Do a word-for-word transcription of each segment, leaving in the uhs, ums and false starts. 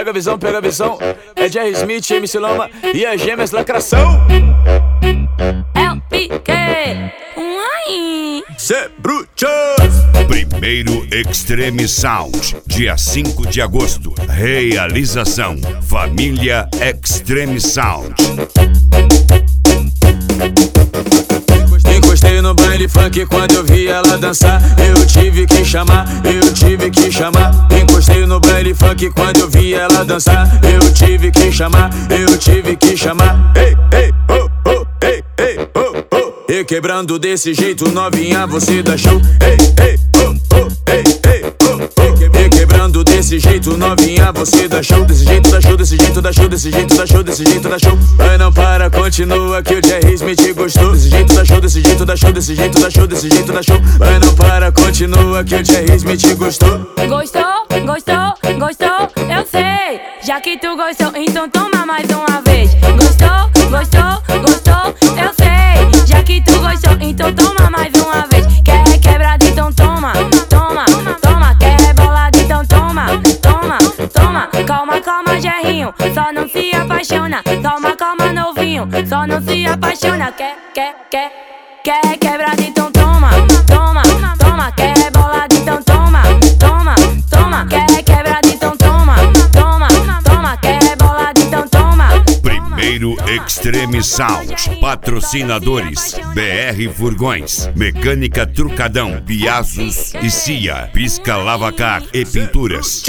pega a visão, pega a visão. É Jerry Smith, M C Loma e as gêmeas lacração. É o Pique, uai. Cê bruxo. Primeiro Extreme Sound, dia cinco de agosto. Realização Família Extreme Sound. Encostei no baile funk quando eu vi ela dançar. Eu tive que chamar, eu tive que chamar. Encostei no baile funk quando eu vi ela dançar. Eu tive que chamar, eu tive que chamar. Ei, ei, oh, oh, ei, ei, oh, oh. E quebrando desse jeito, novinha, você dá show. Ei, ei, oh, oh, ei, ei, oh, oh. E quebrando desse jeito, novinha, você dá show. Desse jeito dá show, desse jeito dá show, desse jeito dá show, desse jeito dá show. Vai, não para, continua que o Jerry Smith gostou. Desse jeito dá show, desse jeito dá show, desse jeito dá show, desse jeito dá show. Vai, não para, continua que o Jerry Smith gostou. Gostou, gostou, gostou, eu sei. Já que tu gostou, então toma mais uma vez. Gostou, gostou, gostou, eu sei. Já que tu gostou, então toma mais uma vez. Quer quebrada, então toma, toma, toma. Quer bolada, então toma, toma, toma. Calma, calma, Jerrinho, só não se apaixona. Calma, calma, novinho, só não se apaixona. Quer, quer, quer, quer quebrada, então toma, toma, toma. Quer bolada, então toma, toma, toma. Quer quebrada, então toma, toma, toma. Quer bolada, então toma. Primeiro Extreme Sound. Patrocinadores: B R Furgões, Mecânica Trucadão, Piaços e Cia, Pisca Lavacar e Pinturas.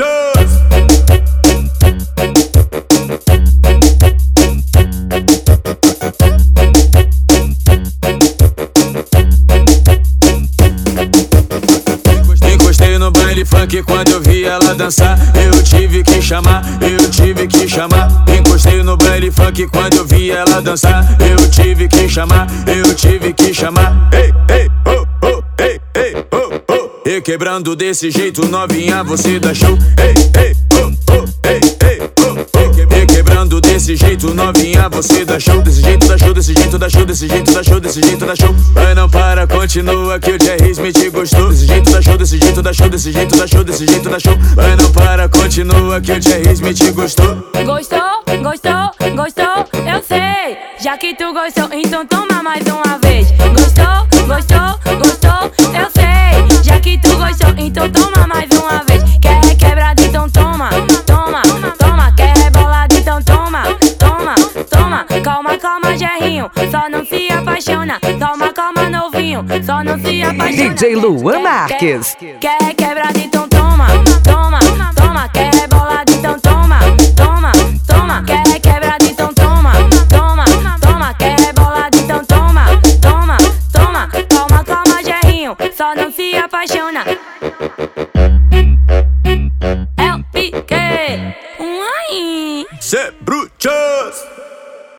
Encostei no baile funk quando eu vi ela dançar. Eu tive que chamar, eu tive que chamar. Encostei no baile funk quando eu vi ela dançar. Eu tive que chamar, eu tive que chamar. Ei, ei, oh, oh, ei, ei, oh, oh. E quebrando desse jeito, novinha, você dá show. Ei, ei, oh, oh, ei, ei, oh, oh. E quebrando desse jeito, novinha, você dá show. Desse jeito dá show, desse jeito dá show, desse jeito dá show, desse jeito dá show. Vai, não para, continua que o Jerry Smith gostou. Desse jeito dá show, desse jeito dá show, desse jeito dá show, desse jeito dá show. Vai, não para, continua que o Jerry Smith gostou. Gostou, gostou, gostou, eu sei. Já que tu gostou, então toma mais uma vez. Gostou, gostou, gostou, eu sei. Já que tu gostou, então toma mais uma vez. Quer quebrada, então toma, toma, toma. Quer bolada, então toma, toma, toma. Calma, calma, Jerrinho, só não se apaixona. Calma, calma, novinho, só não se apaixona. D J Luan Marques. Quer quebrada, então toma, toma, toma. Quer bolada, então toma, toma, toma. Quer quebrada, então toma, toma, toma. Quer bolada, então toma, toma, toma. Calma, calma, Jerrinho, só não se apaixona. É o Pique, uai. Cê bruxo.